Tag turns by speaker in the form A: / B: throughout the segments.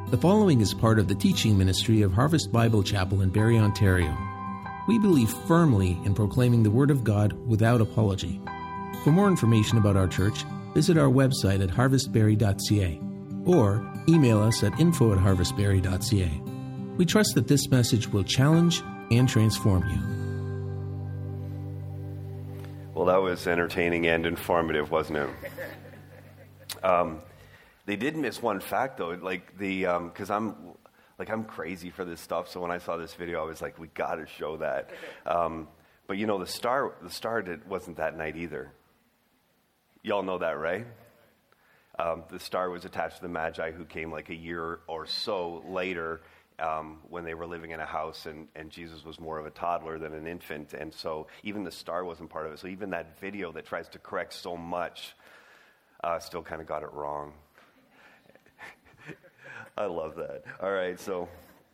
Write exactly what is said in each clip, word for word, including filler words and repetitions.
A: The following is part of the teaching ministry of Harvest Bible Chapel in Barrie, Ontario. We believe firmly in proclaiming the Word of God without apology. For more information about our church, visit our website at harvest barrie dot c a or email us at info at harvest barrie dot c a. We trust that this message will challenge and transform you.
B: Well, that was entertaining and informative, wasn't it? Um, they did miss one fact, though, like the because um, I'm like I'm crazy for this stuff. So when I saw this video, I was like, we got to show that. Um, but you know, the star the star did, wasn't that night either. Y'all know that, right? Um, the star was attached to the Magi, who came like a year or so later. Um, when they were living in a house, and, and Jesus was more of a toddler than an infant, and so even the star wasn't part of it. So even that video that tries to correct so much uh, still kind of got it wrong. I love that. All right, so,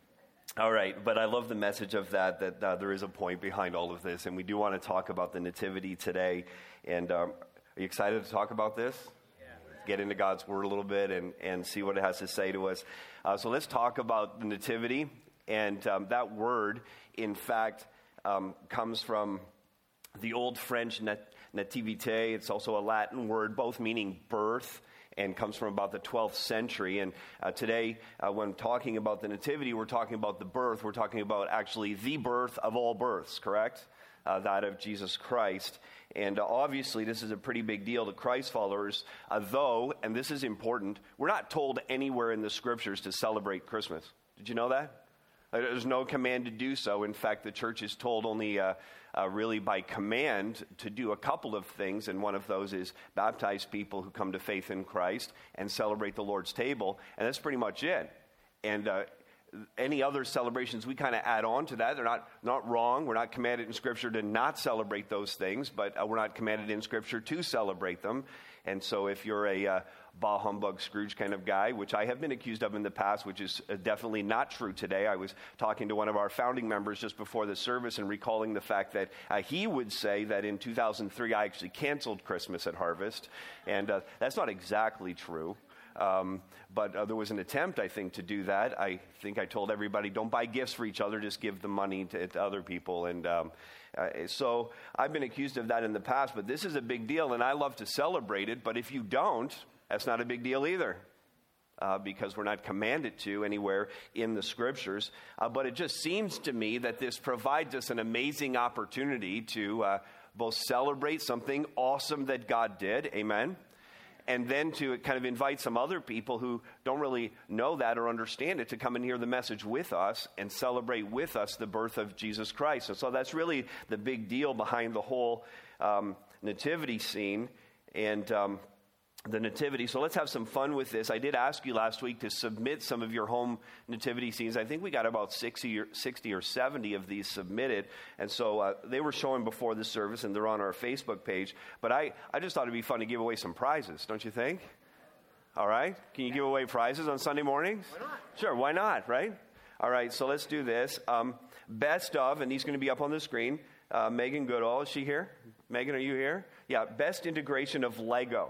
B: all right, but I love the message of that, that uh, there is a point behind all of this, and we do want to talk about the Nativity today. And um, are you excited to talk about this? Get into God's Word a little bit and, and see what it has to say to us. Uh, so let's talk about the Nativity. And um, that word, in fact, um, comes from the Old French nat- nativité. It's also a Latin word, both meaning birth, and comes from about the twelfth century. And uh, today, uh, when talking about the Nativity, we're talking about the birth. We're talking about actually the birth of all births, correct? Uh, that of Jesus Christ. And uh, obviously, this is a pretty big deal to Christ followers, uh, though, and this is important, we're not told anywhere in the Scriptures to celebrate Christmas. Did you know that? Uh, there's no command to do so. In fact, the church is told only uh, uh, really by command to do a couple of things, and one of those is baptize people who come to faith in Christ and celebrate the Lord's table, and that's pretty much it. And uh, any other celebrations, we kind of add on to that. They're not, not wrong. We're not commanded in Scripture to not celebrate those things, but uh, we're not commanded in Scripture to celebrate them. And so if you're a uh, bah humbug Scrooge kind of guy, which I have been accused of in the past, which is uh, definitely not true today. I was talking to one of our founding members just before the service and recalling the fact that uh, he would say that in two thousand three I actually canceled Christmas at Harvest. And uh, that's not exactly true. Um, but uh, there was an attempt, I think, to do that. I think I told everybody, don't buy gifts for each other, just give the money to, to other people. And um, uh, so I've been accused of that in the past, but this is a big deal, and I love to celebrate it. But if you don't, that's not a big deal either, uh, because we're not commanded to anywhere in the Scriptures. Uh, but it just seems to me that this provides us an amazing opportunity to uh, both celebrate something awesome that God did, amen, and then to kind of invite some other people who don't really know that or understand it to come and hear the message with us and celebrate with us the birth of Jesus Christ. And so that's really the big deal behind the whole um, nativity scene and um, the nativity. So let's have some fun with this. I did ask you last week to submit some of your home nativity scenes. I think we got about sixty or, sixty or seventy of these submitted. And so uh, they were showing before the service, and they're on our Facebook page. But I, I just thought it'd be fun to give away some prizes, don't you think? All right? Can you give away prizes on Sunday mornings?
C: Why not?
B: Sure, why not, right? All right, so let's do this. Um, best of, and these are going to be up on the screen. Uh, Megan Goodall, is she here? Megan, are you here? Yeah, best integration of Lego.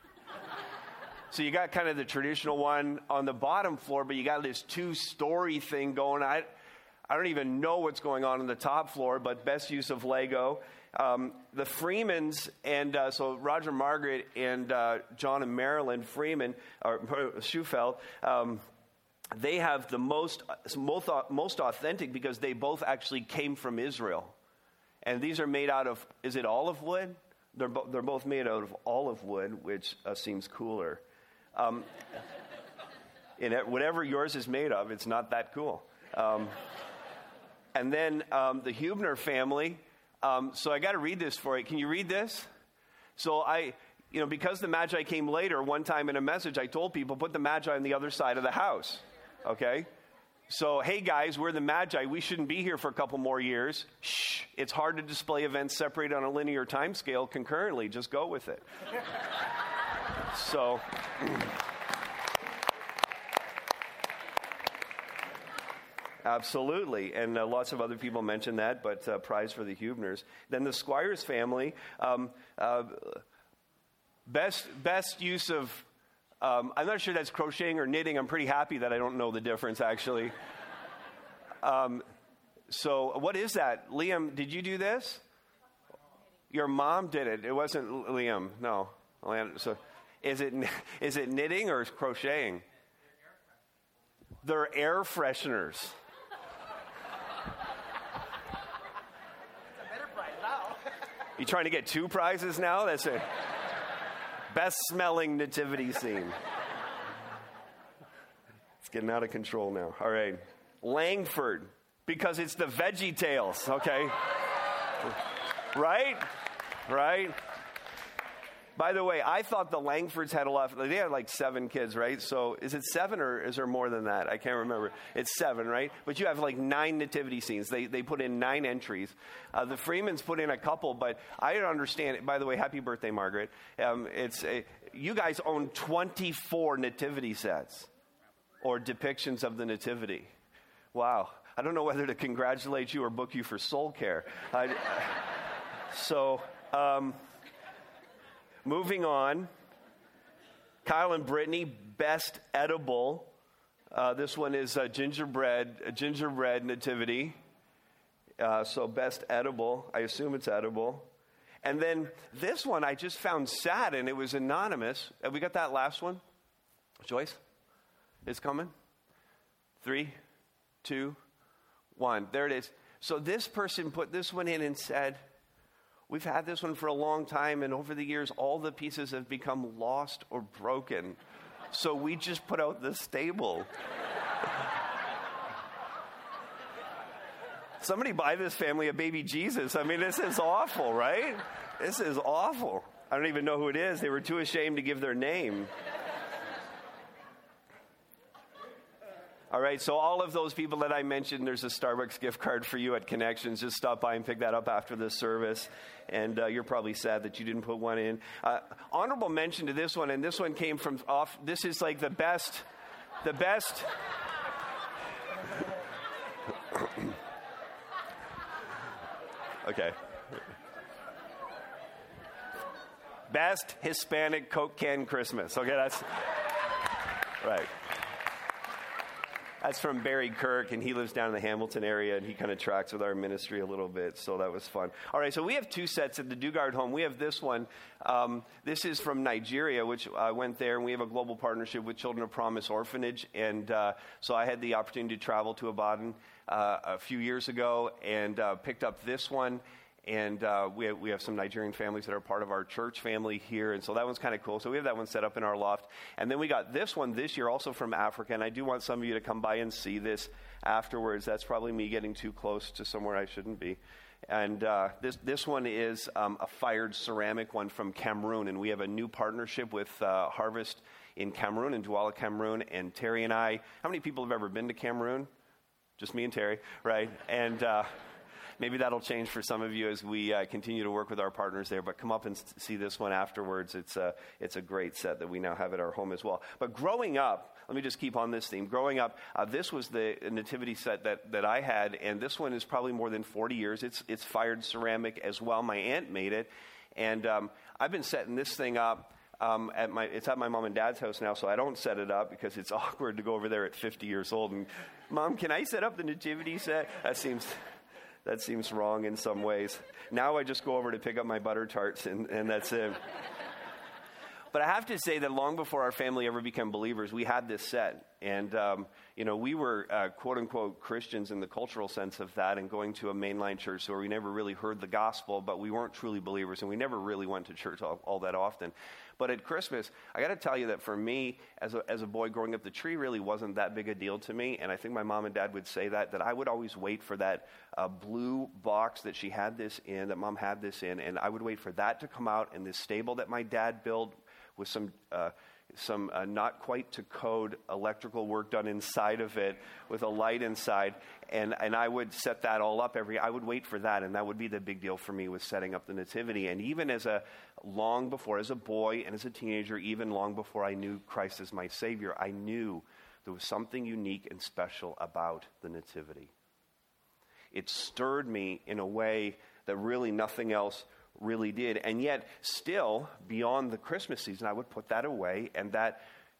B: So you got kind of the traditional one on the bottom floor, but you got this two-story thing going. I, I don't even know what's going on on the top floor, but best use of Lego. Um, the Freemans, and uh, so Roger Margaret and uh, John and Marilyn Freeman, or Schufeld, um, they have the most, most, most authentic because they both actually came from Israel. And these are made out of, is it olive wood? They're, bo- they're both made out of olive wood, which uh, seems cooler. Um, in it, whatever yours is made of, it's not that cool. Um, and then um, the Hubner family. Um, so I got to read this for you. Can you read this? So I, you know, because the Magi came later, one time in a message, I told people, put the Magi on the other side of the house. Okay? So, hey guys, we're the Magi. We shouldn't be here for a couple more years. Shh. It's hard to display events separated on a linear time scale concurrently. Just go with it. So, absolutely, and uh, lots of other people mentioned that, but uh, prize for the Hubners. Then the Squires family, um, uh, best best use of Um, I'm not sure that's crocheting or knitting. I'm pretty happy that I don't know the difference, actually. um, so what is that? Liam, did you do this? Your mom did it. It wasn't Liam. No. So is it, is it knitting or crocheting? They're air fresheners. You trying to get two prizes now? That's it. Best smelling nativity scene. It's getting out of control now. All right. Langford, because it's the Veggie Tales, okay? Right? Right? By the way, I thought the Langfords had a lot. They had like seven kids, right? So is it seven or is there more than that? I can't remember. It's seven, right? But you have like nine nativity scenes. They they put in nine entries. Uh, the Freemans put in a couple, but I don't understand it. By the way, happy birthday, Margaret. Um, it's a, you guys own twenty-four nativity sets or depictions of the nativity. Wow. I don't know whether to congratulate you or book you for soul care. I, so... Um, Moving on, Kyle and Brittany, best edible. Uh, this one is a gingerbread, a gingerbread nativity. Uh, so best edible. I assume it's edible. And then this one I just found sad, and it was anonymous. Have we got that last one? Joyce, it's coming. Three, two, one. There it is. So this person put this one in and said, we've had this one for a long time, and over the years, all the pieces have become lost or broken. So we just put out the stable. Somebody buy this family a baby Jesus. I mean, this is awful, right? This is awful. I don't even know who it is. They were too ashamed to give their name. All right, so all of those people that I mentioned, there's a Starbucks gift card for you at Connections. Just stop by and pick that up after this service. And uh, you're probably sad that you didn't put one in. Uh, honorable mention to this one, and this one came from off. This is like the best, the best. Okay. Best Hispanic Coke can Christmas. Okay, that's right. That's from Barry Kirk, and he lives down in the Hamilton area, and he kind of tracks with our ministry a little bit, so that was fun. All right, so we have two sets at the Dugard home. We have this one. Um, this is from Nigeria, which I went there, and we have a global partnership with Children of Promise Orphanage, and uh, so I had the opportunity to travel to Ibadan uh, a few years ago and uh, picked up this one. And uh, we, have, we have some Nigerian families that are part of our church family here. And so that one's kind of cool. So we have that one set up in our loft. And then we got this one this year also from Africa. And I do want some of you to come by and see this afterwards. That's probably me getting too close to somewhere I shouldn't be. And uh, this, this one is um, a fired ceramic one from Cameroon. And we have a new partnership with uh, Harvest in Cameroon, in Douala, Cameroon. And Terry and I, how many people have ever been to Cameroon? Just me and Terry, right? And... Uh, Maybe that'll change for some of you as we uh, continue to work with our partners there. But come up and see this one afterwards. It's a, it's a great set that we now have at our home as well. But growing up, let me just keep on this theme. Growing up, uh, this was the nativity set that, that I had. And this one is probably more than forty years. It's, it's fired ceramic as well. My aunt made it. And um, I've been setting this thing up. Um, at my, it's at my mom and dad's house now, so I don't set it up because it's awkward to go over there at fifty years old. And, Mom, can I set up the nativity set? That seems... That seems wrong in some ways. Now I just go over to pick up my butter tarts, and, and that's it. But I have to say that long before our family ever became believers, we had this set. And, um, you know, we were, uh, quote-unquote, Christians in the cultural sense of that and going to a mainline church, so we never really heard the gospel, but we weren't truly believers, and we never really went to church all, all that often. But at Christmas, I got to tell you that for me, as a, as a boy growing up, the tree really wasn't that big a deal to me, and I think my mom and dad would say that, that I would always wait for that uh, blue box that she had this in, that Mom had this in, and I would wait for that to come out, and this stable that my dad built with some uh, some uh, not quite to code electrical work done inside of it with a light inside, and, and I would set that all up every, I would wait for that, and that would be the big deal for me was setting up the nativity. And even as a, long before, as a boy and as a teenager, even long before I knew Christ as my Savior, I knew there was something unique and special about the nativity. It stirred me in a way that really nothing else really did. And yet, still, beyond the Christmas season, I would put that away, and that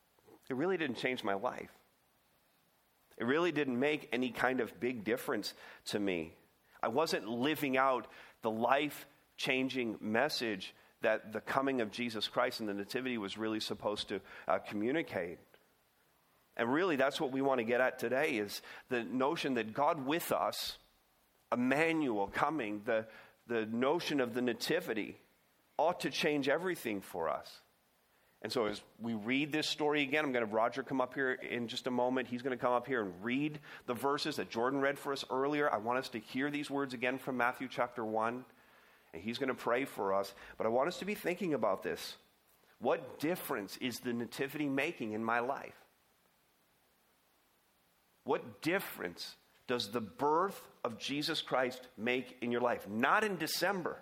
B: it really didn't change my life. It really didn't make any kind of big difference to me. I wasn't living out the life-changing message that the coming of Jesus Christ and the Nativity was really supposed to uh, communicate. And really, that's what we want to get at today, is the notion that God with us, Emmanuel coming, the, the notion of the Nativity ought to change everything for us. And so as we read this story again, I'm going to have Roger come up here in just a moment. He's going to come up here and read the verses that Jordan read for us earlier. I want us to hear these words again from Matthew chapter one. And he's going to pray for us. But I want us to be thinking about this. What difference is the Nativity making in my life? What difference does the birth of Jesus Christ make in your life? Not in December,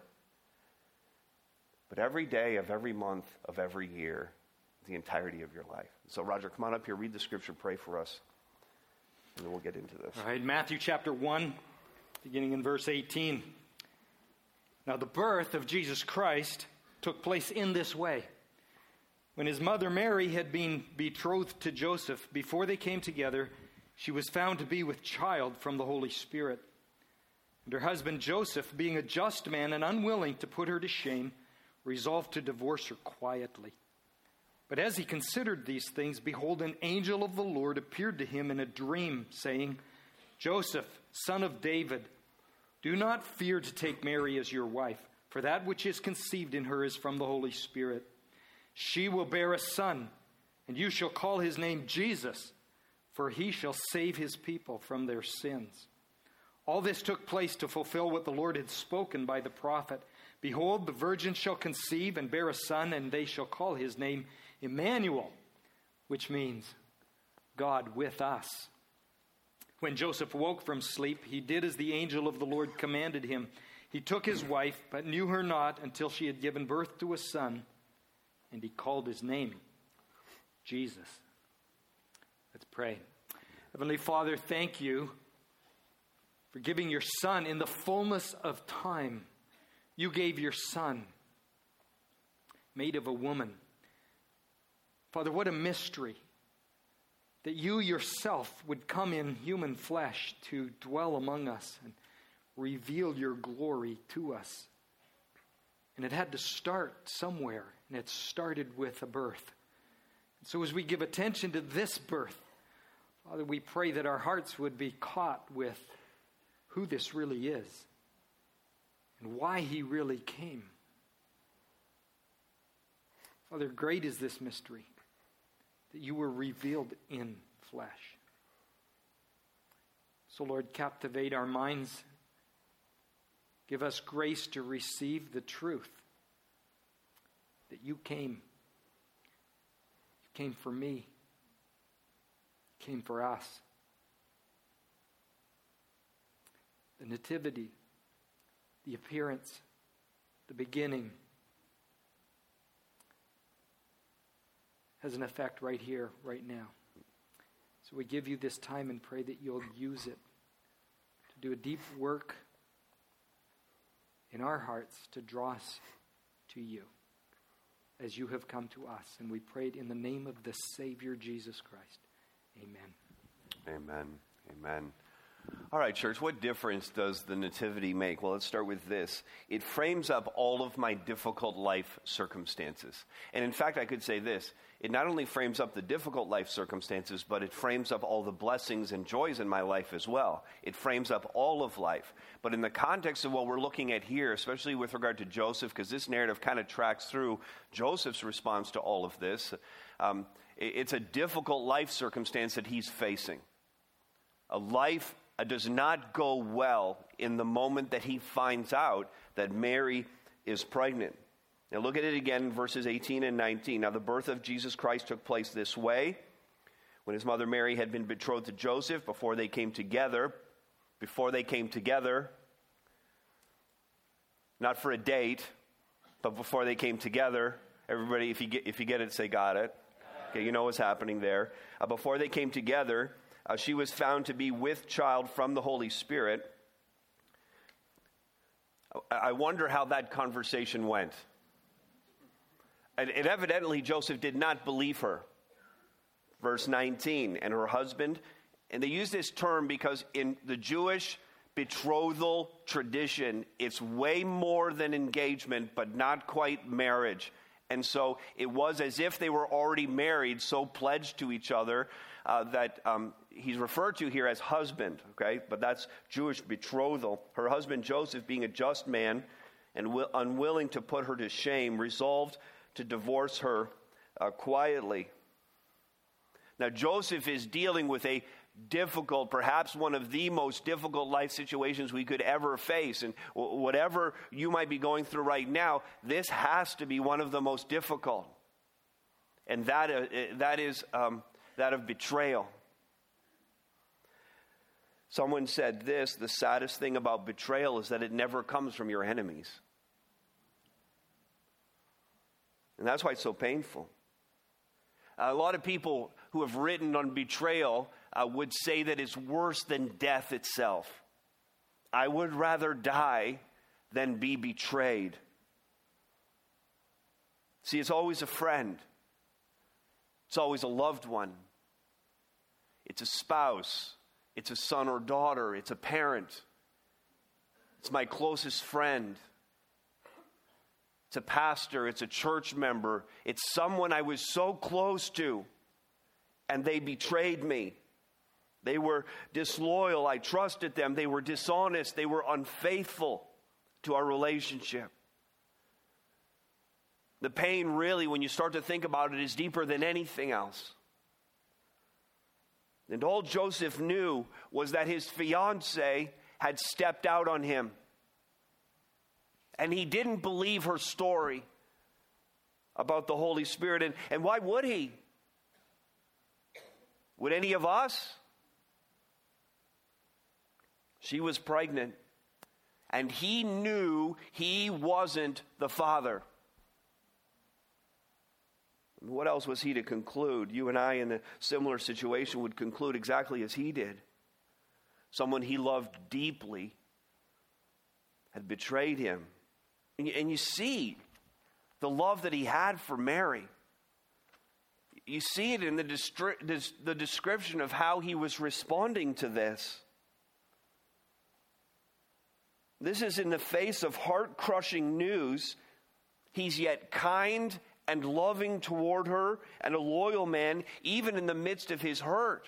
B: but every day of every month of every year, the entirety of your life. So Roger, come on up here, read the scripture, pray for us, and then we'll get into this.
C: All right, Matthew chapter one, beginning in verse eighteen. Now the birth of Jesus Christ took place in this way. When his mother Mary had been betrothed to Joseph, before they came together, she was found to be with child from the Holy Spirit. And her husband Joseph, being a just man and unwilling to put her to shame, resolved to divorce her quietly. But as he considered these things, behold, an angel of the Lord appeared to him in a dream, saying, Joseph, son of David, do not fear to take Mary as your wife, for that which is conceived in her is from the Holy Spirit. She will bear a son, and you shall call his name Jesus, for he shall save his people from their sins. All this took place to fulfill what the Lord had spoken by the prophet. Behold, the virgin shall conceive and bear a son, and they shall call his name Emmanuel, which means God with us. When Joseph woke from sleep, he did as the angel of the Lord commanded him. He took his wife, but knew her not until she had given birth to a son, and he called his name Jesus. Let's pray. Heavenly Father, thank you for giving your Son in the fullness of time. You gave your Son, made of a woman. Father, what a mystery that you yourself would come in human flesh to dwell among us and reveal your glory to us. And it had to start somewhere, and it started with a birth. And so as we give attention to this birth, Father, we pray that our hearts would be caught with who this really is and why he really came. Father, great is this mystery that you were revealed in flesh. So, Lord, captivate our minds. Give us grace to receive the truth that you came. You came for me. You came for us. The nativity, the appearance, the beginning has an effect right here, right now. So we give you this time and pray that you'll use it to do a deep work in our hearts to draw us to you as you have come to us. And we prayed in the name of the Savior, Jesus Christ. Amen.
B: Amen. Amen. All right, church, what difference does the nativity make? Well, let's start with this. It frames up all of my difficult life circumstances. And in fact, I could say this. It not only frames up the difficult life circumstances, but it frames up all the blessings and joys in my life as well. It frames up all of life. But in the context of what we're looking at here, especially with regard to Joseph, because this narrative kind of tracks through Joseph's response to all of this, um, it's a difficult life circumstance that he's facing. A life does not go well in the moment that he finds out that Mary is pregnant. Now look at it again in verses eighteen and nineteen. Now the birth of Jesus Christ took place this way. When his mother Mary had been betrothed to Joseph, before they came together, before they came together, not for a date, but before they came together. Everybody, if you get, if you get it, say got it. Okay, you know what's happening there. Uh, before they came together, Uh, she was found to be with child from the Holy Spirit. I wonder how that conversation went. And, and evidently, Joseph did not believe her. verse nineteen. And her husband, and they use this term because in the Jewish betrothal tradition, it's way more than engagement, but not quite marriage. And so it was as if they were already married, so pledged to each other, uh, that um, he's referred to here as husband, okay? But that's Jewish betrothal. Her husband Joseph, being a just man and will, unwilling to put her to shame, resolved to divorce her uh, quietly. Now, Joseph is dealing with a difficult, perhaps one of the most difficult life situations we could ever face. And whatever you might be going through right now, this has to be one of the most difficult. And that, uh, that is um, that of betrayal. Someone said this: the saddest thing about betrayal is that it never comes from your enemies. And that's why it's so painful. A lot of people who have written on betrayal uh, would say that it's worse than death itself. I would rather die than be betrayed. See, it's always a friend. It's always a loved one. It's a spouse. It's a son or daughter. It's a parent. It's my closest friend. It's a pastor. It's a church member. It's someone I was so close to, and they betrayed me. They were disloyal. I trusted them. They were dishonest. They were unfaithful to our relationship. The pain really, when you start to think about it, is deeper than anything else. And all Joseph knew was that his fiancée had stepped out on him. And he didn't believe her story about the Holy Spirit. And, and why would he? Would any of us? She was pregnant. And he knew he wasn't the father. What else was he to conclude? You and I, in a similar situation, would conclude exactly as he did. Someone he loved deeply had betrayed him. And you, and you see the love that he had for Mary. You see it in the, distri- the description of how he was responding to this. This is in the face of heart-crushing news. He's yet kind and loving toward her, and a loyal man, even in the midst of his hurt.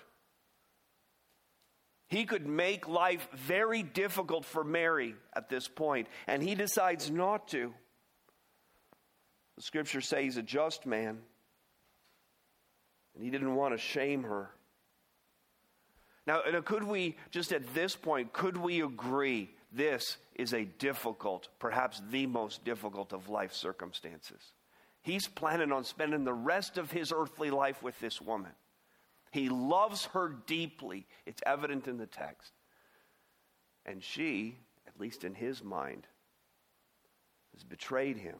B: He could make life very difficult for Mary at this point, and he decides not to. The scriptures say he's a just man, and he didn't want to shame her. Now, could we, just at this point, could we agree this is a difficult, perhaps the most difficult of life circumstances? He's planning on spending the rest of his earthly life with this woman. He loves her deeply. It's evident in the text. And she, at least in his mind, has betrayed him.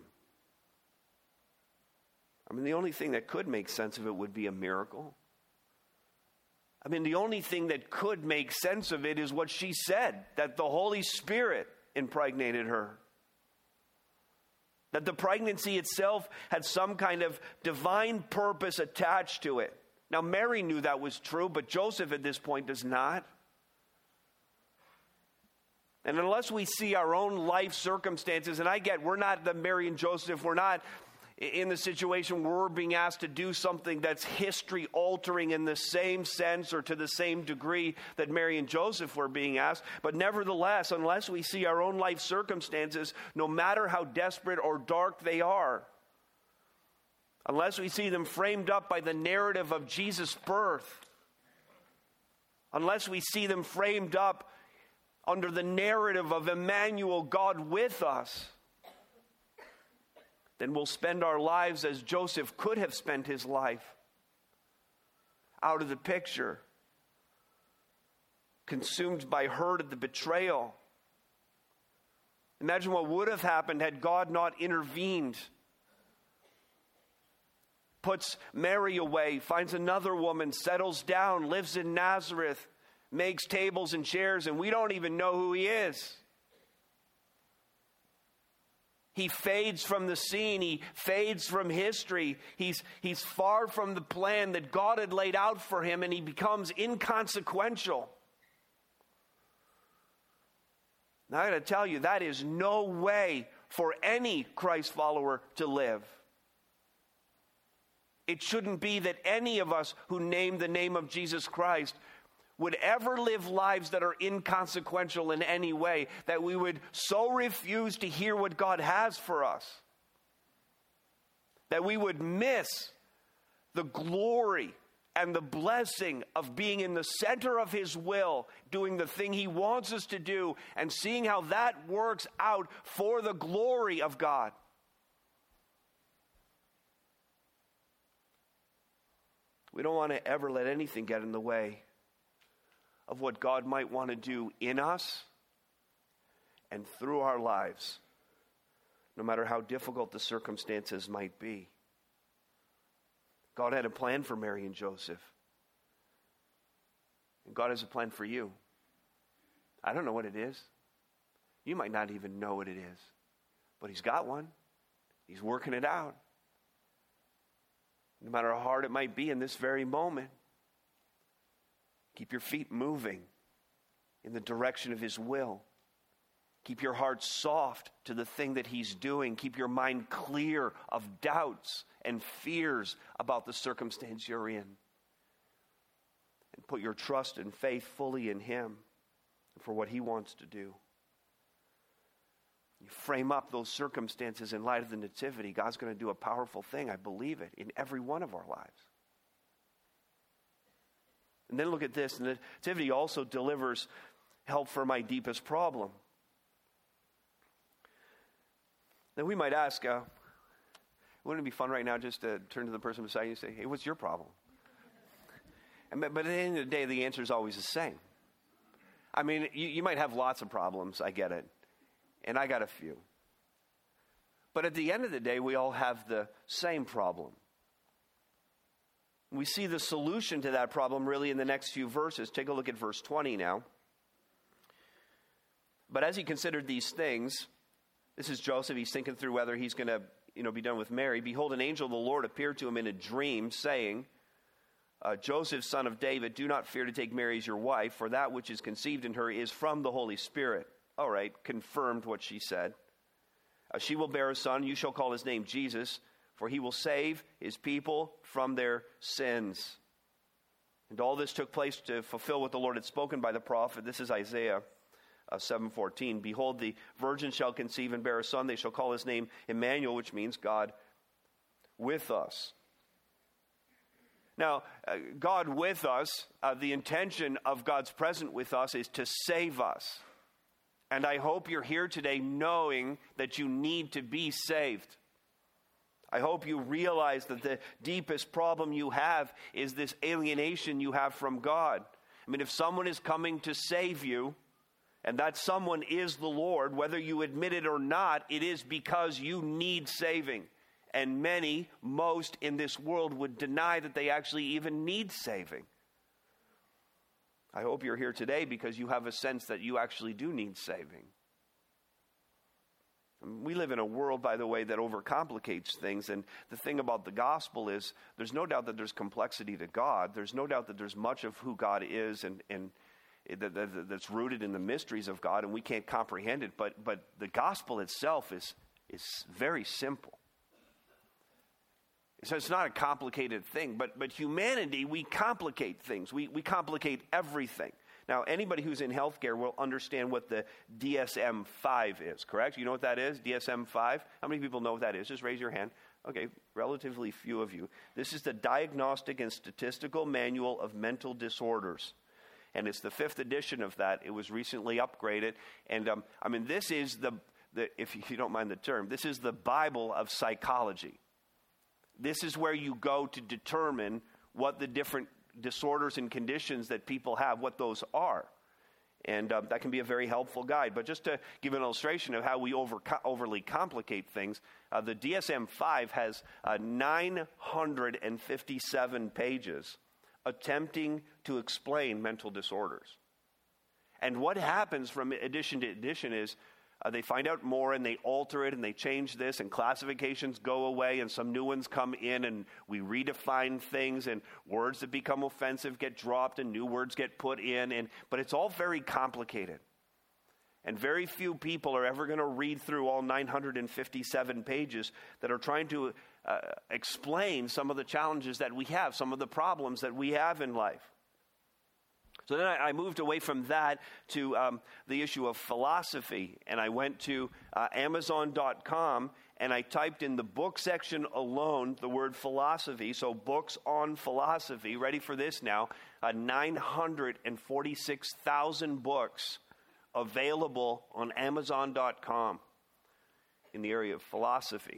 B: I mean, the only thing that could make sense of it would be a miracle. I mean, the only thing that could make sense of it is what she said, that the Holy Spirit impregnated her. That the pregnancy itself had some kind of divine purpose attached to it. Now, Mary knew that was true, but Joseph at this point does not. And unless we see our own life circumstances, and I get, we're not the Mary and Joseph, we're not in the situation where we're being asked to do something that's history altering in the same sense or to the same degree that Mary and Joseph were being asked. But nevertheless, unless we see our own life circumstances, no matter how desperate or dark they are, unless we see them framed up by the narrative of Jesus' birth, unless we see them framed up under the narrative of Emmanuel, God with us, then we'll spend our lives as Joseph could have spent his life, out of the picture, consumed by hurt at the betrayal. Imagine what would have happened had God not intervened. Puts Mary away, finds another woman, settles down, lives in Nazareth, makes tables and chairs, and we don't even know who he is. He fades from the scene. He fades from history. He's, he's far from the plan that God had laid out for him, and he becomes inconsequential. Now, I got to tell you, that is no way for any Christ follower to live. It shouldn't be that any of us who name the name of Jesus Christ would ever live lives that are inconsequential in any way, that we would so refuse to hear what God has for us, that we would miss the glory and the blessing of being in the center of His will, doing the thing He wants us to do, and seeing how that works out for the glory of God. We don't want to ever let anything get in the way of what God might want to do in us and through our lives, no matter how difficult the circumstances might be. God had a plan for Mary and Joseph. And God has a plan for you. I don't know what it is. You might not even know what it is. But He's got one. He's working it out. No matter how hard it might be in this very moment, keep your feet moving in the direction of His will. Keep your heart soft to the thing that He's doing. Keep your mind clear of doubts and fears about the circumstance you're in. And put your trust and faith fully in Him for what He wants to do. You frame up those circumstances in light of the nativity. God's going to do a powerful thing, I believe it, in every one of our lives. And then look at this. The nativity also delivers help for my deepest problem. Now we might ask, uh, wouldn't it be fun right now just to turn to the person beside you and say, hey, what's your problem? And, but at the end of the day, the answer is always the same. I mean, you, you might have lots of problems, I get it. And I got a few. But at the end of the day, we all have the same problem. We see the solution to that problem really in the next few verses. Take a look at verse twenty now. But as he considered these things, this is Joseph, he's thinking through whether he's going to, you know, be done with Mary. Behold, an angel of the Lord appeared to him in a dream, saying, uh, Joseph, son of David, do not fear to take Mary as your wife, for that which is conceived in her is from the Holy Spirit. All right, confirmed what she said. Uh, she will bear a son, you shall call his name Jesus, for he will save his people from their sins. And all this took place to fulfill what the Lord had spoken by the prophet. This is Isaiah uh, seven fourteen. Behold, the virgin shall conceive and bear a son. They shall call his name Emmanuel, which means God with us. Now, uh, God with us, uh, the intention of God's presence with us is to save us. And I hope you're here today knowing that you need to be saved. I hope you realize that the deepest problem you have is this alienation you have from God. I mean, if someone is coming to save you, and that someone is the Lord, whether you admit it or not, it is because you need saving. And many, most in this world would deny that they actually even need saving. I hope you're here today because you have a sense that you actually do need saving. We live in a world, by the way, that overcomplicates things. And the thing about the gospel is there's no doubt that there's complexity to God. There's no doubt that there's much of who God is and, and that, that, that's rooted in the mysteries of God, and we can't comprehend it. But, but the gospel itself is, is very simple. So it's not a complicated thing, but but humanity, we complicate things. We we complicate everything. Now, anybody who's in healthcare will understand what the D S M five is, correct? You know what that is, D S M five? How many people know what that is? Just raise your hand. Okay, relatively few of you. This is the Diagnostic and Statistical Manual of Mental Disorders. And it's the fifth edition of that. It was recently upgraded. And, um, I mean, this is the, the, if you don't mind the term, this is the Bible of psychology. This is where you go to determine what the different disorders and conditions that people have, what those are. And um, that can be a very helpful guide. But just to give an illustration of how we over, overly complicate things, uh, the D S M five has uh, nine hundred fifty-seven pages attempting to explain mental disorders. And what happens from edition to edition is uh, they find out more and they alter it and they change this and classifications go away and some new ones come in and we redefine things and words that become offensive get dropped and new words get put in. And but it's all very complicated. And very few people are ever going to read through all nine hundred fifty-seven pages that are trying to uh, explain some of the challenges that we have, some of the problems that we have in life. So then I, I moved away from that to um, the issue of philosophy. And I went to uh, Amazon dot com and I typed in the book section alone the word philosophy. So books on philosophy. Ready for this now? Uh, nine hundred forty-six thousand books available on Amazon dot com in the area of philosophy.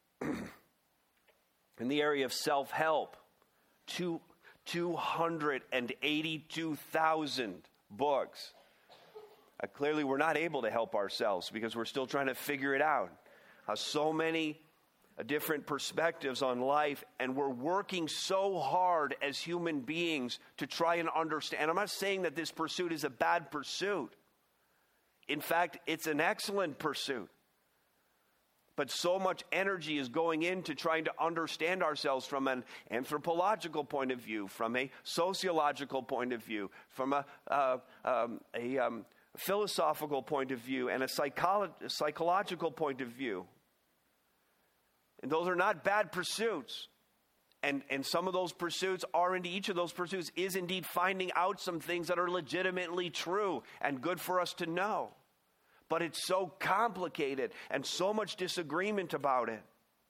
B: In the area of self-help, two, two hundred eighty-two thousand books. Uh, clearly, we're not able to help ourselves because we're still trying to figure it out. Uh, so many uh, different perspectives on life, and we're working so hard as human beings to try and understand. And I'm not saying that this pursuit is a bad pursuit. In fact, it's an excellent pursuit. But so much energy is going into trying to understand ourselves from an anthropological point of view, from a sociological point of view, from a, uh, um, a um, philosophical point of view, and a psycholo- psychological point of view. And those are not bad pursuits. And, and some of those pursuits are, into each of those pursuits is indeed finding out some things that are legitimately true and good for us to know. But it's so complicated and so much disagreement about it.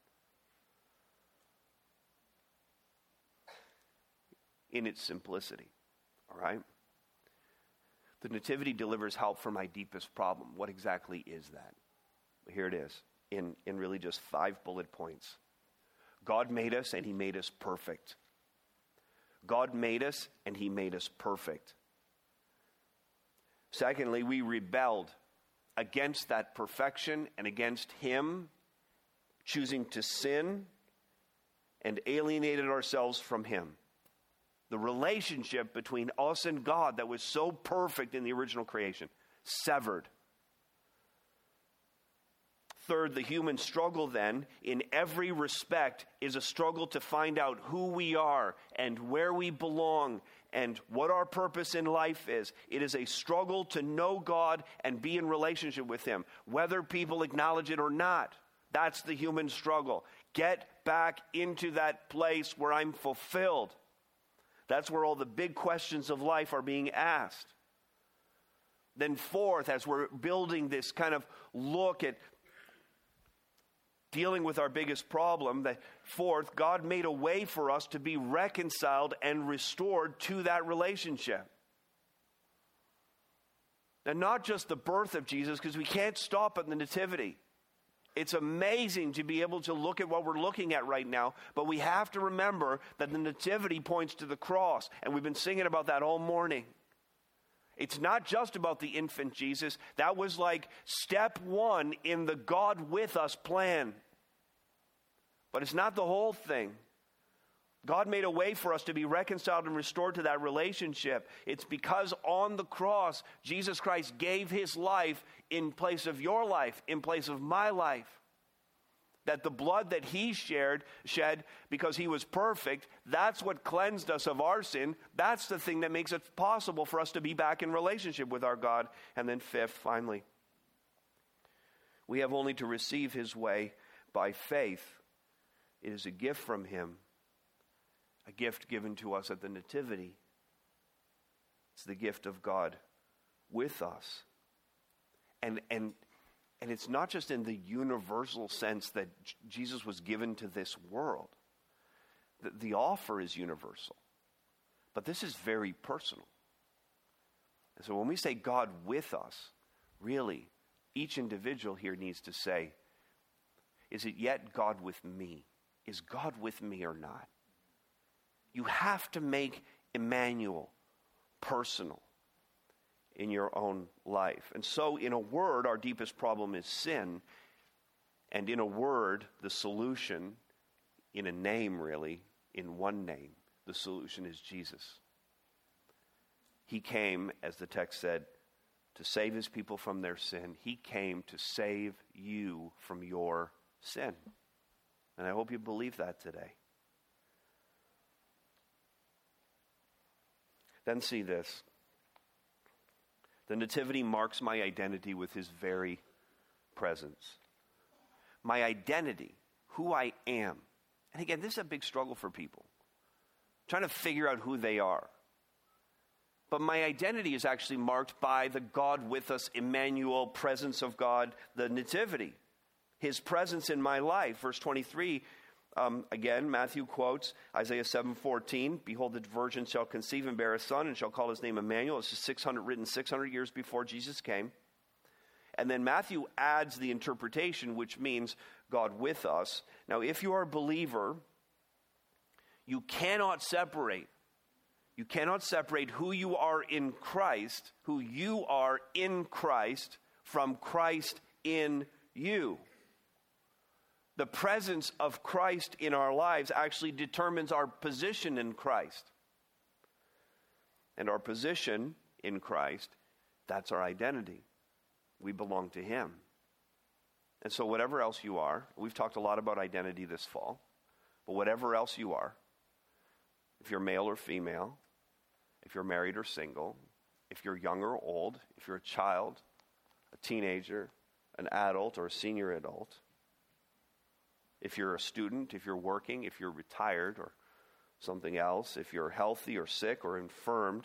B: In its simplicity, all right? The Nativity delivers help for my deepest problem. What exactly is that? Here it is, in, in really just five bullet points. God made us and He made us perfect. God made us and He made us perfect. Secondly, we rebelled against that perfection and against Him, choosing to sin and alienated ourselves from Him. The relationship between us and God that was so perfect in the original creation, severed. Third, the human struggle then, in every respect, is a struggle to find out who we are and where we belong and what our purpose in life is. It is a struggle to know God and be in relationship with Him, whether people acknowledge it or not. That's the human struggle. Get back into that place where I'm fulfilled. That's where all the big questions of life are being asked. Then fourth, as we're building this kind of look at dealing with our biggest problem, that fourth, God made a way for us to be reconciled and restored to that relationship. And not just the birth of Jesus, because we can't stop at the Nativity. It's amazing to be able to look at what we're looking at right now, but we have to remember that the Nativity points to the cross, and we've been singing about that all morning. It's not just about the infant Jesus. That was like step one in the God with us plan. But it's not the whole thing. God made a way for us to be reconciled and restored to that relationship. It's because on the cross, Jesus Christ gave His life in place of your life, in place of my life. That the blood that He shared, shed because He was perfect, that's what cleansed us of our sin. That's the thing that makes it possible for us to be back in relationship with our God. And then fifth, finally, we have only to receive His way by faith. It is a gift from Him, a gift given to us at the Nativity. It's the gift of God with us. And and And it's not just in the universal sense that J- Jesus was given to this world. The, the offer is universal. But this is very personal. And so when we say God with us, really, each individual here needs to say, is it yet God with me? Is God with me or not? You have to make Emmanuel personal in your own life. And so, in a word, our deepest problem is sin. And in a word, the solution, in a name really, in one name, the solution is Jesus. He came, as the text said, to save his people from their sin. He came to save you from your sin. And I hope you believe that today. Then see this. The nativity marks my identity with his very presence. My identity, who I am. And again, this is a big struggle for people. Trying to figure out who they are. But my identity is actually marked by the God with us, Emmanuel, presence of God, the nativity. His presence in my life. Verse twenty-three, um, again, Matthew quotes Isaiah seven fourteen. Behold, the virgin shall conceive and bear a son and shall call his name Emmanuel. This is six hundred, written six hundred years before Jesus came. And then Matthew adds the interpretation, which means God with us. Now, if you are a believer, you cannot separate. You cannot separate who you are in Christ, who you are in Christ, from Christ in you. The presence of Christ in our lives actually determines our position in Christ. And our position in Christ, that's our identity. We belong to him. And so whatever else you are, we've talked a lot about identity this fall, but whatever else you are, if you're male or female, if you're married or single, if you're young or old, if you're a child, a teenager, an adult or a senior adult, if you're a student, if you're working, if you're retired or something else, if you're healthy or sick or infirmed,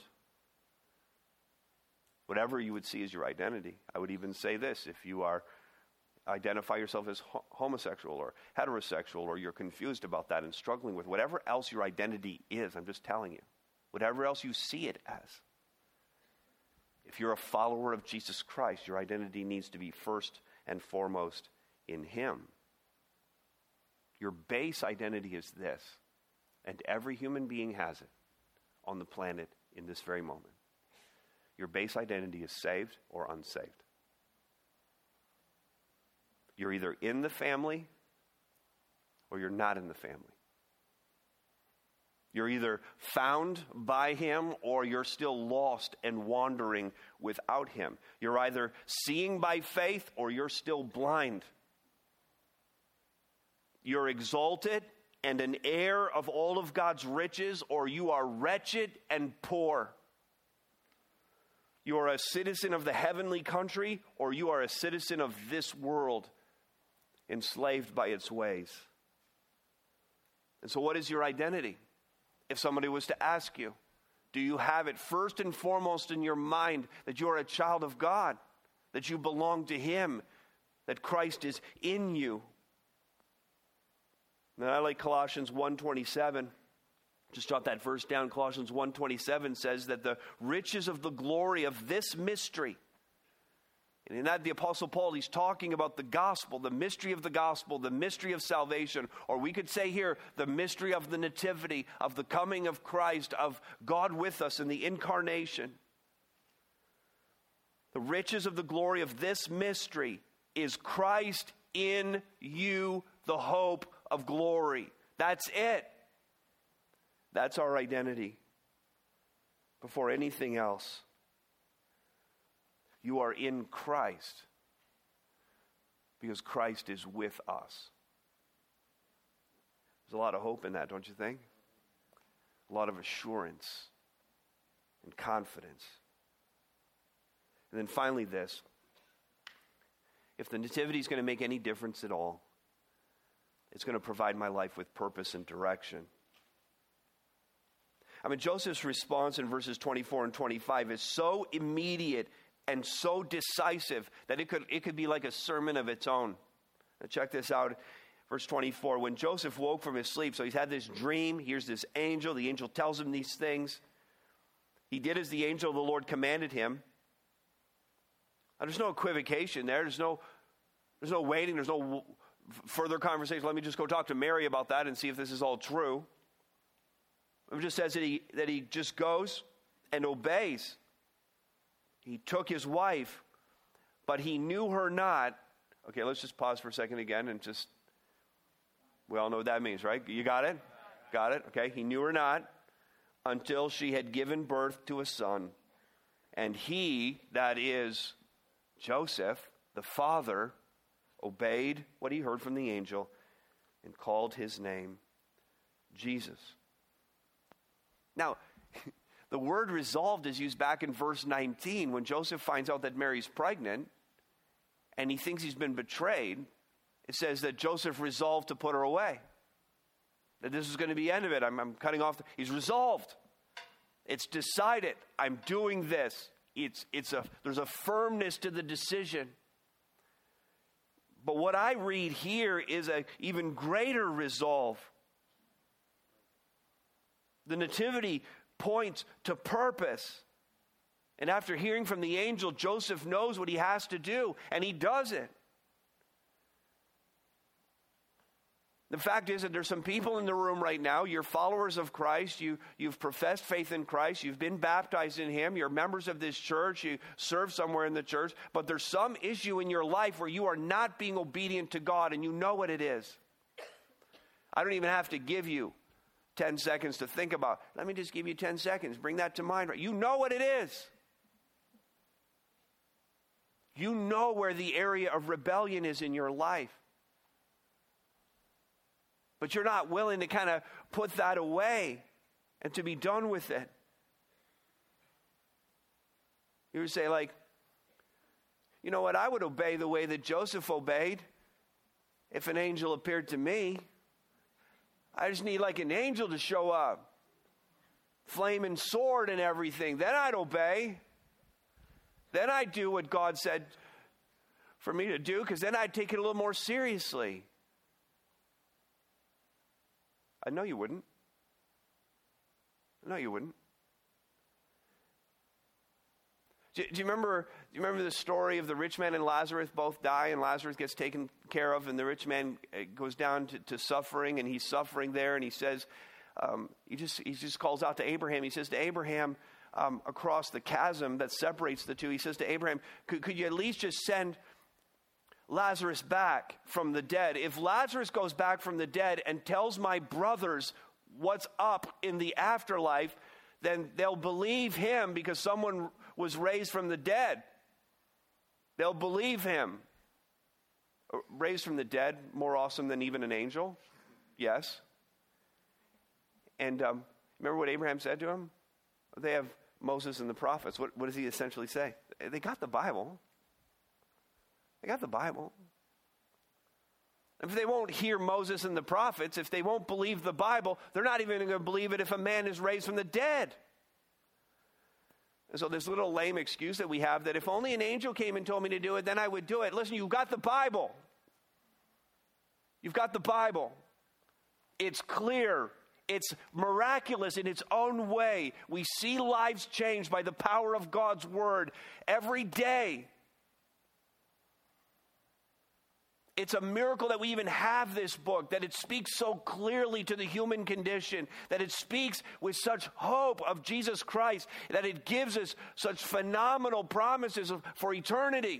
B: whatever you would see as your identity. I would even say this, if you are identify yourself as ho- homosexual or heterosexual, or you're confused about that and struggling with whatever else your identity is, I'm just telling you, whatever else you see it as. If you're a follower of Jesus Christ, your identity needs to be first and foremost in him. Your base identity is this, and every human being has it on the planet in this very moment. Your base identity is saved or unsaved. You're either in the family or you're not in the family. You're either found by him or you're still lost and wandering without him. You're either seeing by faith or you're still blind. You're exalted and an heir of all of God's riches, or you are wretched and poor. You are a citizen of the heavenly country, or you are a citizen of this world, enslaved by its ways. And so what is your identity? If somebody was to ask you, do you have it first and foremost in your mind that you are a child of God, that you belong to him, that Christ is in you? And I like Colossians one twenty-seven. Just jot that verse down. Colossians one twenty-seven says that the riches of the glory of this mystery. And in that, the Apostle Paul, he's talking about the gospel, the mystery of the gospel, the mystery of salvation. Or we could say here, the mystery of the nativity, of the coming of Christ, of God with us in the incarnation. The riches of the glory of this mystery is Christ in you, the hope of glory. That's it. That's our identity. Before anything else, you are in Christ because Christ is with us. There's a lot of hope in that, don't you think? A lot of assurance and confidence. And then finally this, if the nativity is going to make any difference at all, it's going to provide my life with purpose and direction. I mean, Joseph's response in verses twenty-four and twenty-five is so immediate and so decisive that it could, it could be like a sermon of its own. Now check this out. Verse twenty-four, when Joseph woke from his sleep, so he's had this dream, here's this angel, the angel tells him these things. He did as the angel of the Lord commanded him. Now, there's no equivocation there. There's no, there's no waiting. There's no further conversation. Let me just go talk to Mary about that and see if this is all true. It just says that he, that he just goes and obeys. He took his wife, but he knew her not. Okay, let's just pause for a second again and just, we all know what that means, right? You got it? Got it? Okay, he knew her not until she had given birth to a son, And he, that is Joseph, the father, obeyed what he heard from the angel and called his name Jesus. Now, the word resolved is used back in verse nineteen when Joseph finds out that Mary's pregnant and he thinks he's been betrayed. It says that Joseph resolved to put her away. That this is going to be the end of it. I'm, I'm cutting off. The, he's resolved. It's decided. I'm doing this. It's, it's a, there's a firmness to the decision. But what I read here is an even greater resolve. The nativity points to purpose. And after hearing from the angel, Joseph knows what he has to do, and he does it. The fact is that there's some people in the room right now, you're followers of Christ, you, you've professed faith in Christ, you've been baptized in Him, you're members of this church, you serve somewhere in the church, but there's some issue in your life where you are not being obedient to God, and you know what it is. I don't even have to give you ten seconds to think about. Let me just give you ten seconds. Bring that to mind. You know what it is. You know where the area of rebellion is in your life. But you're not willing to kind of put that away and to be done with it. You would say, like, you know what? I would obey the way that Joseph obeyed if an angel appeared to me. I just need like an angel to show up. Flaming sword and everything. Then I'd obey. Then I'd do what God said for me to do, because then I'd take it a little more seriously. I know you wouldn't. I know you wouldn't. Do, do you remember? Do you remember the story of the rich man and Lazarus both die, and Lazarus gets taken care of, and the rich man goes down to, to suffering, and he's suffering there, and he says, um, he just he just calls out to Abraham. He says to Abraham, um, across the chasm that separates the two, he says to Abraham, could, could you at least just send Lazarus back from the dead? If Lazarus goes back from the dead and tells my brothers what's up in the afterlife, then they'll believe him because someone was raised from the dead. They'll believe him. Raised from the dead, more awesome than even an angel? Yes. And um, remember what Abraham said to him? They have Moses and the prophets. What, what does he essentially say? They got the Bible. They got the Bible. If they won't hear Moses and the prophets, if they won't believe the Bible, they're not even going to believe it if a man is raised from the dead. And so this little lame excuse that we have, that if only an angel came and told me to do it, then I would do it. Listen, you've got the Bible. You've got the Bible. It's clear. It's miraculous in its own way. We see lives changed by the power of God's word every day. It's a miracle that we even have this book, that it speaks so clearly to the human condition, that it speaks with such hope of Jesus Christ, that it gives us such phenomenal promises of, for eternity.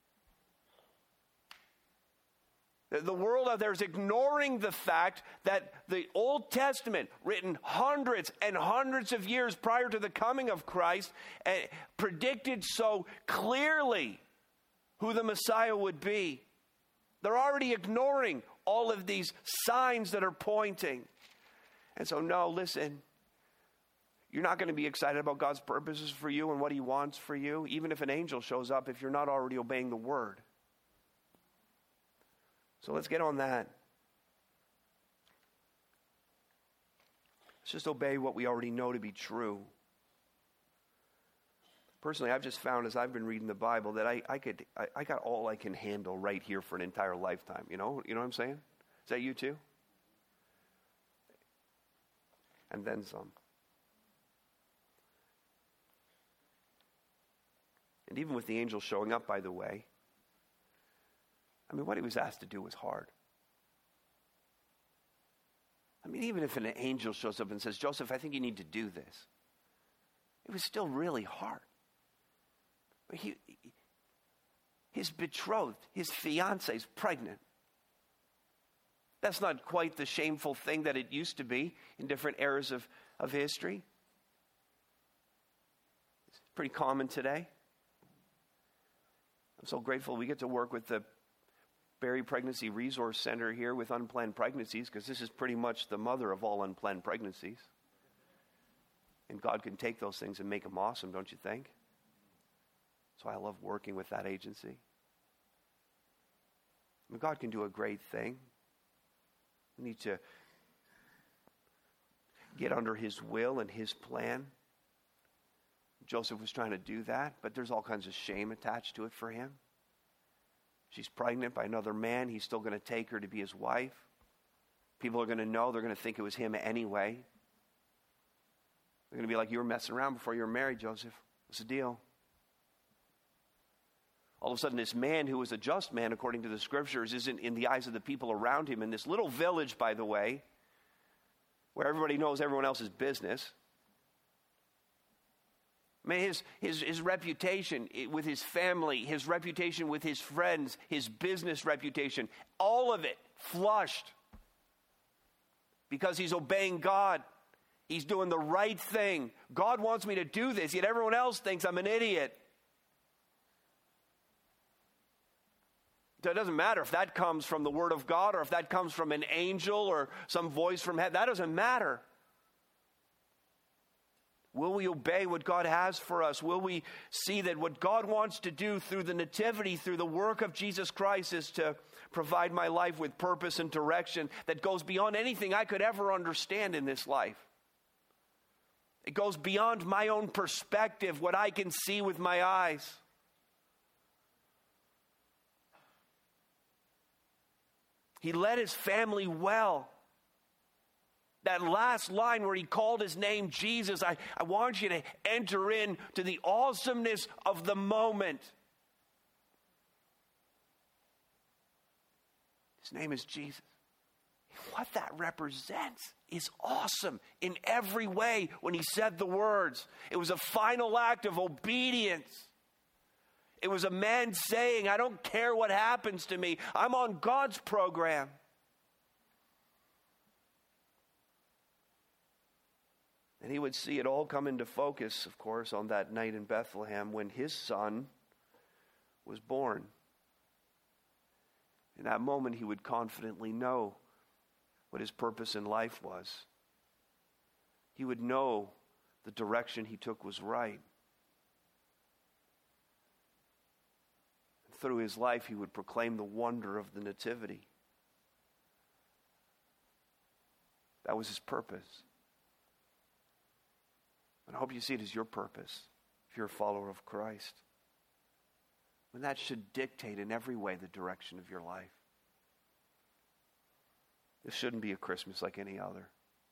B: The world out there is ignoring the fact that the Old Testament, written hundreds and hundreds of years prior to the coming of Christ, uh, predicted so clearly who the Messiah would be. They're already ignoring all of these signs that are pointing. And so, no, listen. You're not going to be excited about God's purposes for you and what He wants for you, even if an angel shows up, if you're not already obeying the Word. So let's get on that. Let's just obey what we already know to be true. Personally, I've just found as I've been reading the Bible that I, I could I, I got all I can handle right here for an entire lifetime. You know, you know what I'm saying? Is that you too? And then some. And even with the angel showing up, by the way, I mean, what he was asked to do was hard. I mean, even if an angel shows up and says, Joseph, I think you need to do this, it was still really hard. He, his betrothed, his fiancée is pregnant. That's not quite the shameful thing that it used to be in different eras of, of history. Pretty common today. I'm so grateful we get to work with the Barrie Pregnancy Resource Center here with unplanned pregnancies, because this is pretty much the mother of all unplanned pregnancies. And God can take those things and make them awesome, don't you think? So I love working with that agency. I mean, God can do a great thing. We need to get under His will and His plan. Joseph was trying to do that, but there's all kinds of shame attached to it for him. She's pregnant by another man. He's still going to take her to be his wife. People are going to know. They're going to think it was him anyway. They're going to be like, you were messing around before you were married, Joseph. What's the deal? All of a sudden, this man who was a just man, according to the scriptures, isn't in the eyes of the people around him. In this little village, by the way, where everybody knows everyone else's business. I mean, his, his, his reputation with his family, his reputation with his friends, his business reputation, all of it flushed. Because he's obeying God. He's doing the right thing. God wants me to do this, yet everyone else thinks I'm an idiot. So it doesn't matter if that comes from the Word of God or if that comes from an angel or some voice from heaven. That doesn't matter. Will we obey what God has for us? Will we see that what God wants to do through the nativity, through the work of Jesus Christ, is to provide my life with purpose and direction that goes beyond anything I could ever understand in this life? It goes beyond my own perspective, what I can see with my eyes. He led his family well. That last line where he called his name Jesus, I, I want you to enter into the awesomeness of the moment. His name is Jesus. What that represents is awesome in every way when he said the words. It was a final act of obedience. It was a man saying, I don't care what happens to me. I'm on God's program. And he would see it all come into focus, of course, on that night in Bethlehem when his son was born. In that moment, he would confidently know what his purpose in life was. He would know the direction he took was right. And through his life, he would proclaim the wonder of the nativity. That was his purpose. And I hope you see it as your purpose if you're a follower of Christ. And that should dictate in every way the direction of your life. This shouldn't be a Christmas like any other.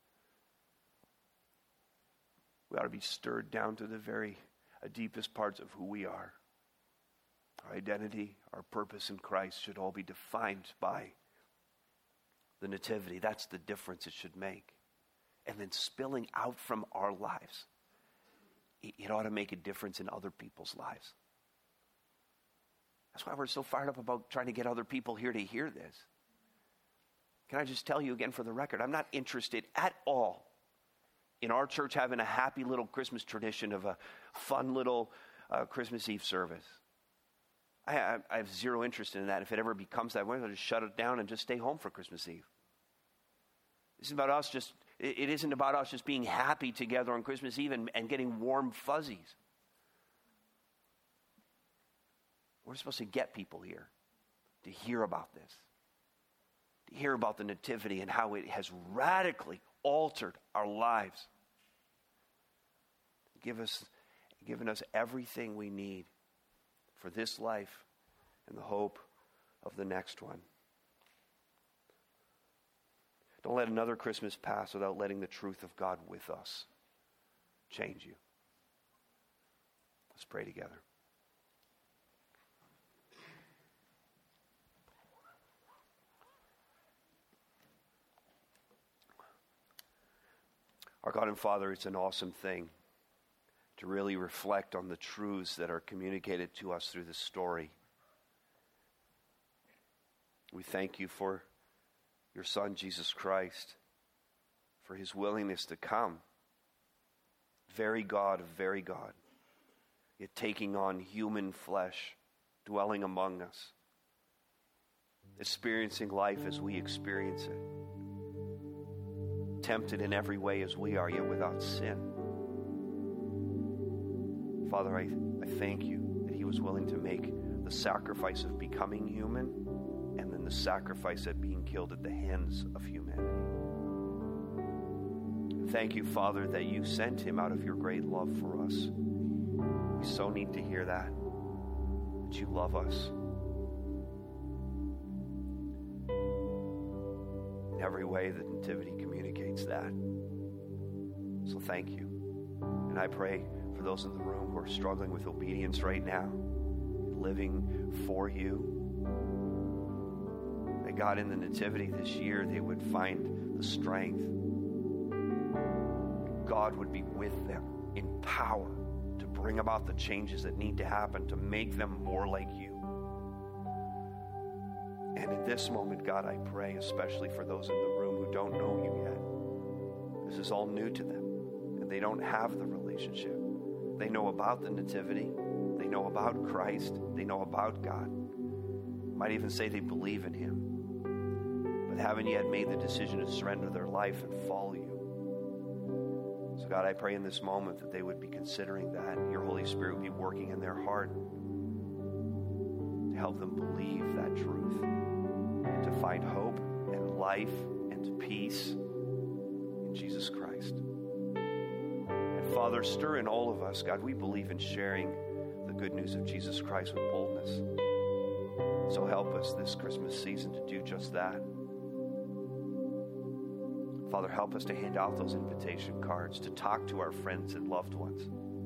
B: We ought to be stirred down to the very uh, deepest parts of who we are. Our identity, our purpose in Christ should all be defined by the nativity. That's the difference it should make. And then spilling out from our lives, it ought to make a difference in other people's lives. That's why we're so fired up about trying to get other people here to hear this. Can I just tell you again for the record, I'm not interested at all in our church having a happy little Christmas tradition of a fun little uh, Christmas Eve service. I, I, I have zero interest in that. If it ever becomes that way, I'll just shut it down and just stay home for Christmas Eve. This is about us just It isn't about us just being happy together on Christmas Eve and, and getting warm fuzzies. We're supposed to get people here to hear about this, to hear about the nativity and how it has radically altered our lives, give us, given us everything we need for this life and the hope of the next one. Don't let another Christmas pass without letting the truth of God with us change you. Let's pray together. Our God and Father, it's an awesome thing to really reflect on the truths that are communicated to us through this story. We thank you for your Son, Jesus Christ, for his willingness to come. Very God of very God. yet taking on human flesh, dwelling among us, experiencing life as we experience it, tempted in every way as we are, yet without sin. Father, I, I thank you that he was willing to make the sacrifice of becoming human and then the sacrifice of being killed at the hands of humanity. Thank you, Father, that you sent him out of your great love for us. We so need to hear that, that you love us. In every way, the Nativity communicates that. So thank you. And I pray for those in the room who are struggling with obedience right now, living for you, that God, in the Nativity this year, they would find the strength. God would be with them in power to bring about the changes that need to happen to make them more like you. And in this moment, God, I pray especially for those in the room who don't know you yet. This is all new to them, and they don't have the relationship. They know about the Nativity. They know about Christ. They know about God. Might even say they believe in him, but haven't yet made the decision to surrender their life and follow you. So God, I pray in this moment that they would be considering that. Your Holy Spirit would be working in their heart to help them believe that truth and to find hope and life and peace in Jesus Christ. And Father, stir in all of us. God, we believe in sharing the good news of Jesus Christ with boldness. So help us this Christmas season to do just that. Father, help us to hand out those invitation cards, to talk to our friends and loved ones,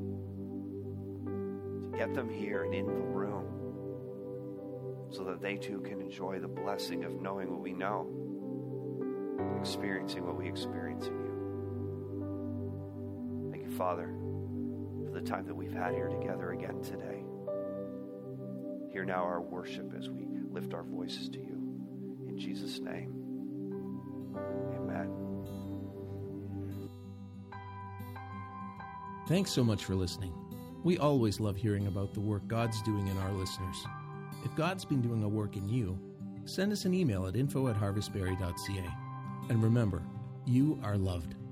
B: to get them here and in the room so that they too can enjoy the blessing of knowing what we know, experiencing what we experience in you. Thank you, Father, for the time that we've had here together again today. Hear now our worship as we lift our voices to you. In Jesus' name, amen.
A: Thanks so much for listening. We always love hearing about the work God's doing in our listeners. If God's been doing a work in you, send us an email at info at harvestberry dot c a. And remember, you are loved.